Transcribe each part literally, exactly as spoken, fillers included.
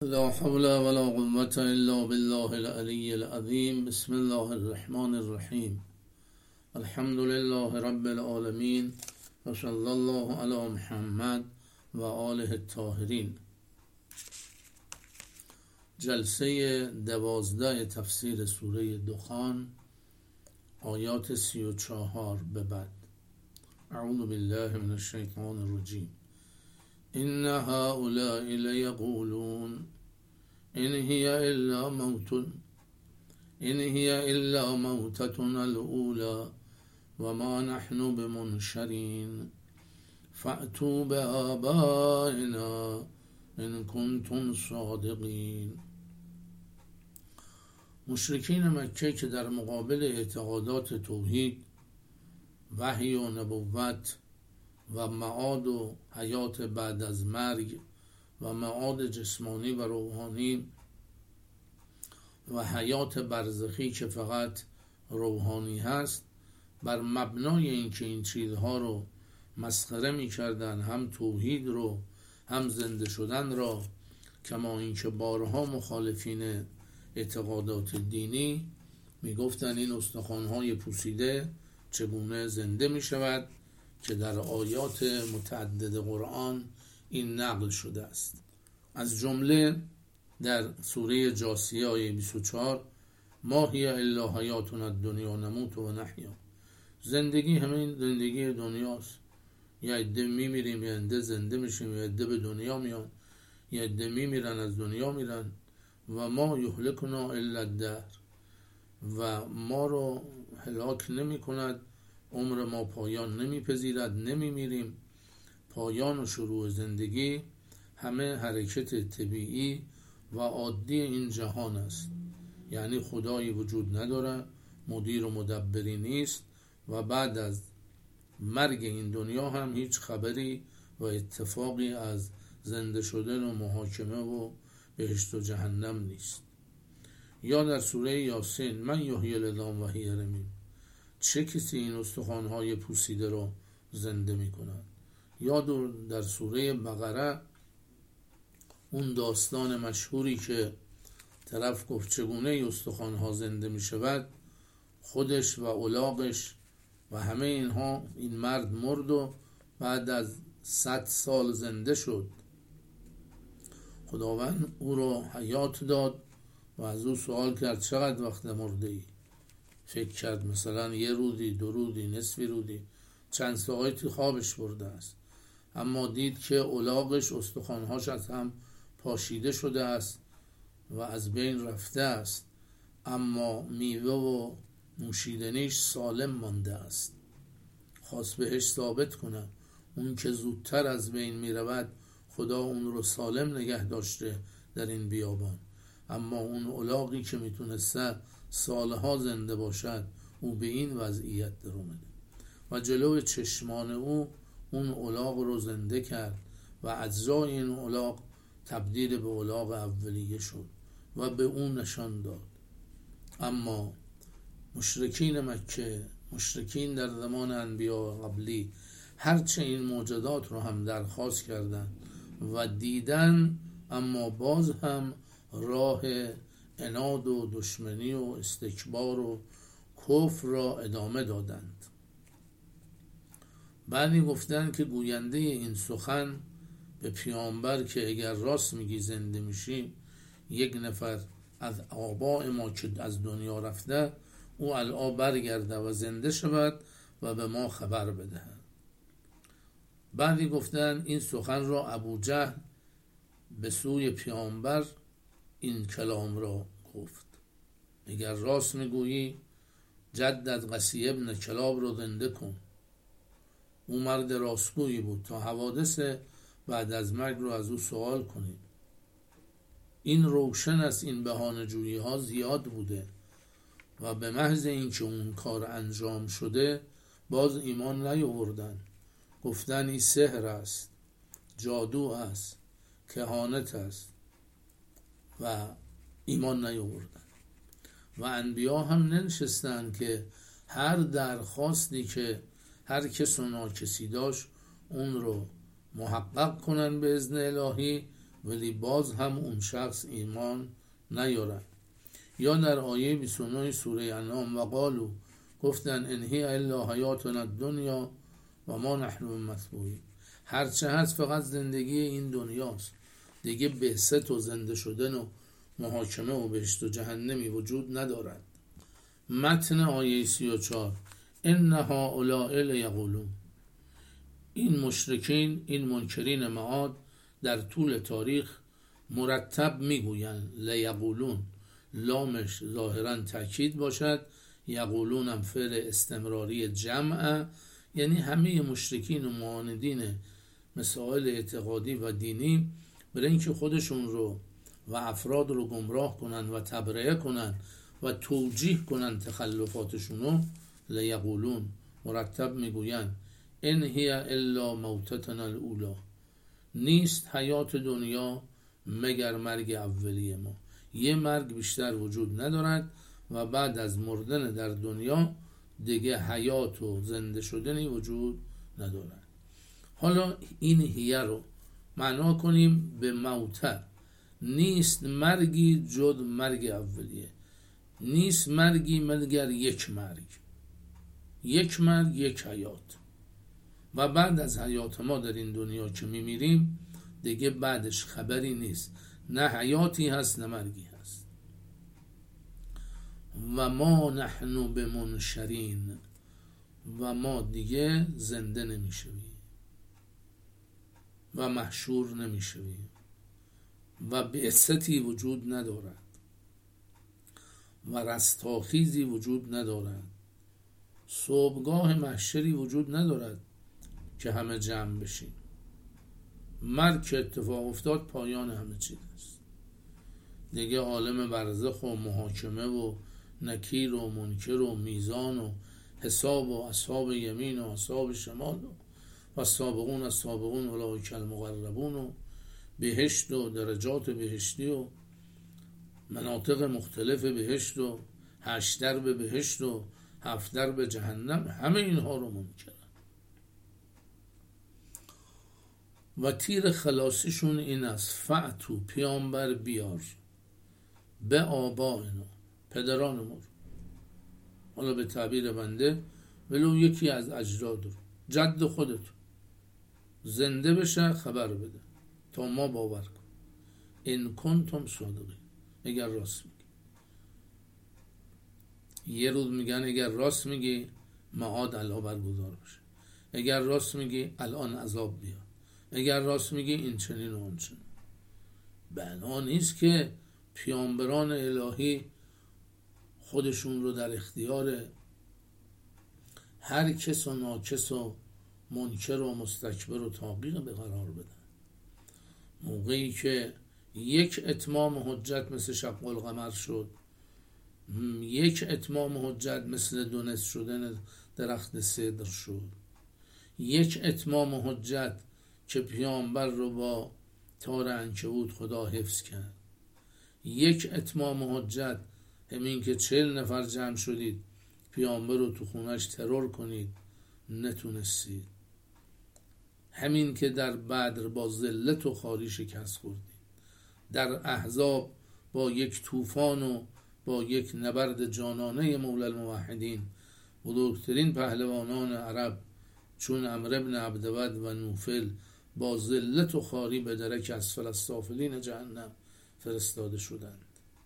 لا حول ولا قوة إلا بالله العلي العظيم. بسم الله الرحمن الرحیم. الحمد لله رب العالمین و صلی الله علی محمد و آله الطاهرین. جلسه دوازده تفسیر سوره دخان، آیات سی و چهار به بعد. اعوذ بالله من الشیطان الرجیم. إن هؤلاء ليقولون إن هي إلا موت إن هي إلا موتتنا الأولى وما نحن بمنشرين فأتوا بآبائنا إن كنتم صادقين. مشرکین مکه که در مقابل اعتقادات توحید، وحی و نبوت و معاد و حیات بعد از مرگ و معاد جسمانی و روحانی و حیات برزخی که فقط روحانی هست، بر مبنای اینکه این چیزها رو مسخره می کردن، هم توحید رو هم زنده شدن را، کما اینکه بارها مخالفین اعتقادات دینی می گفتن این استخوان‌های پوسیده چگونه زنده می شود، که در آیات متعدد قرآن این نقل شده است. از جمله در سوره جاثیه آیه بیست و چهار: ما هی الا حیاتنا الدنیا نموت و نحیا. زندگی همین زندگی دنیاست. یه عده میمیریم، یه عده زنده میشیم، یه عده به دنیا میان، یه عده میمیرن از دنیا میرن. و ما یهلکنا الا الدهر، و ما رو هلاک نمی کند، عمر ما پایان نمیپذیرد، نمیمیریم. پایان و شروع زندگی همه حرکت طبیعی و عادی این جهان است. یعنی خدایی وجود نداره، مدیر و مدبری نیست، و بعد از مرگ این دنیا هم هیچ خبری و اتفاقی از زنده شدن و محاکمه و بهشت و جهنم نیست. یا در سوره یاسین: من یحیی العظام و هی رمیم. چه کسی این استخوان‌های پوسیده رو زنده می‌کند؟ یا در سوره بقره اون داستان مشهوری که طرف گفت چگونه استخوان‌ها زنده می‌شود، خودش و الاغش و همه اینها، این مرد مرد و بعد از صد سال زنده شد. خداوند او را حیات داد و از او سوال کرد چقدر وقت مرده ای؟ فکر کرد مثلا یه رودی، دو رودی، نصفی رودی، چند ساعتی خوابش برده است. اما دید که الاغش، استخوان‌هاش از هم پاشیده شده است و از بین رفته است، اما میوه و نوشیدنیش سالم مانده است. خواست بهش ثابت کنه اون که زودتر از بین میرود، خدا اون رو سالم نگه داشته در این بیابان. اما اون الاغی که میتونسته سالها زنده باشد، او به این وضعیت در اومده و جلوی چشمان او اون الاغ رو زنده کرد و اجزای این الاغ تبدیل به الاغ اولیه شد و به اون نشان داد. اما مشرکین مکه، مشرکین در زمان انبیا قبلی، هرچه این موجودات رو هم درخواست کردن و دیدن، اما باز هم راه عناد و دشمنی و استکبار و کفر را ادامه دادند. بعدی گفتن که گوینده این سخن به پیامبر که اگر راست میگی زنده میشی، یک نفر از آباء ما که از دنیا رفته، او الان برگرده و زنده شود و به ما خبر بده. بعدی گفتن این سخن را ابو جهل به سوی پیامبر این کلام را گفت: اگر راست میگویی جدت قسی ابن کلاب رو زنده کن. او مرد راستگویی بود، تا حوادث بعد از مرگ رو از او سوال کنید. این روشن است، این بهانه جویی ها زیاد بوده و به محض اینکه اون کار انجام شده باز ایمان نیاوردن. گفتن این سحر است، جادو است، کهانت است و ایمان نیاوردن. و انبیا هم ننشستن که هر درخواستی که هر کس و ناکسی داشت اون رو محقق کنن به اذن الهی، ولی باز هم اون شخص ایمان نیارد. یا در آیه بیست و نه سوره انعام و قالو گفتن ان هی الا حیاتنا الدنیا و ما نحن بمثبوحین، هرچه هست فقط زندگی این دنیاست، دیگه بعثت و زنده شدن و محاکمه و بهشت و جهنمی وجود ندارد. متن آیه سی و چهار ان هؤلاء لیقولون، این مشرکین، این منکرین معاد در طول تاریخ مرتب میگویند، لیقولون لامش ظاهرا تأکید باشد، یقولون هم فعل استمراری جمع، یعنی همه مشرکین و معاندین مسائل اعتقادی و دینی برای اینکه خودشون رو و افراد رو گمراه کنن و تبرئه کنن و توجیه کنن تخلفاتشونو، لیقولون مرتب میگویند ان هی الا موتتنا الاولی، نیست حیات دنیا مگر مرگ اولیه ما، یه مرگ بیشتر وجود ندارد و بعد از مردن در دنیا دیگه حیات و زنده شدنی وجود ندارد. حالا این هیه رو معنا کنیم به موته، نیست مرگی جز مرگ اولیه، نیست مرگی مگر یک مرگ، یک مرگ یک حیات، و بعد از حیات ما در این دنیا که میمیریم دیگه بعدش خبری نیست، نه حیاتی هست نه مرگی هست. و ما نحن بمنشرین، و ما دیگه زنده نمیشویم و محشور نمیشویم و بعثتی وجود ندارد و رستاخیزی وجود ندارد، صبحگاه محشری وجود ندارد که همه جمع بشیم. مرگ که اتفاق افتاد پایان همه چیز است دیگه، عالم برزخ و محاکمه و نکیر و منکر و میزان و حساب و اصحاب یمین و اصحاب شمال و سابقون از سابقون اولئک المقربون و بهشت و درجات بهشتی و مناطق مختلف بهشت و هشت درب بهشت و هفت درب جهنم، همه اینها رو منکرن. و تیر خلاصیشون این است فعتو، پیامبر بیار، به آبائنا، پدرانمون، حالا به تعبیر بنده ولو یکی از اجداد رو، جد خودت زنده بشه خبر بده تا ما باور کن، ان کنتم صادقین، اگر راست میگی. یه روز میگن اگر راست میگی معاد الله برگزار بشه، اگر راست میگی الان عذاب بیاد، اگر راست میگی این چنین و اون چنین. بنا نیست که پیامبران الهی خودشون رو در اختیار هر کس و ناکس و منکر و مستکبر و طاغی به قرار بدن. موقعی که یک اتمام حجت مثل شق القمر شد، یک اتمام حجت مثل دونس شدن درخت سدر شد، یک اتمام حجت که پیامبر رو با تار عنکبوت خدا حفظ کرد، یک اتمام حجت همین که چهل نفر جمع شدید پیامبر رو تو خونش ترور کنید نتونستید، همین که در بدر با ذلت و خواری شکست خوردید، در احزاب با یک طوفان و با یک نبرد جانانه مولا الموحدین بزرگترین پهلوانان عرب چون عمرو بن عبدود و نوفل با ذلت و خواری به درک اسفل السافلین جهنم فرستاده شدند.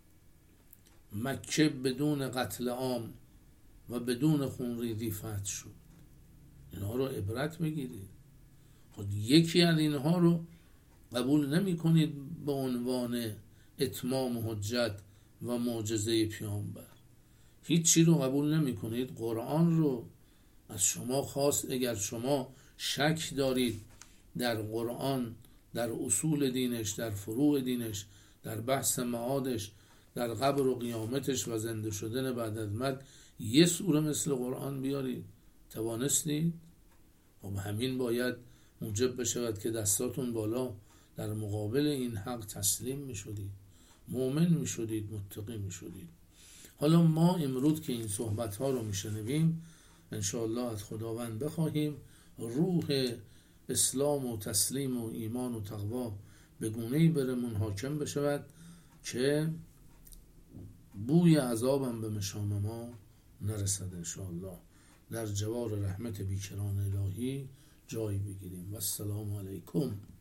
مکه بدون قتل عام و بدون خونریزی فتح شد. اینها رو عبرت میگیرید. خود یکی از اینها رو قبول نمی کنید به عنوان اتمام حجت و معجزه پیامبر، هیچی رو قبول نمی کنید. قرآن رو از شما خواست اگر شما شک دارید در قرآن، در اصول دینش، در فروع دینش، در بحث معادش، در قبر و قیامتش و زنده شدن بعد از مرگ، یه سوره مثل قرآن بیارید. توانستید؟ خب همین باید موجب بشود که دستاتون بالا در مقابل این حق تسلیم می شدید، مؤمن می شدید، متقی می شدید. حالا ما امروز که این صحبت ها رو می شنویم انشاءالله از خداوند بخواهیم روح اسلام و تسلیم و ایمان و تقوا به گونه‌ای برمون حاکم بشود که بوی عذابم به مشام ما نرسد انشاءالله. در جوار رحمت بیکران الهی جای بگیریم. و السلام علیکم.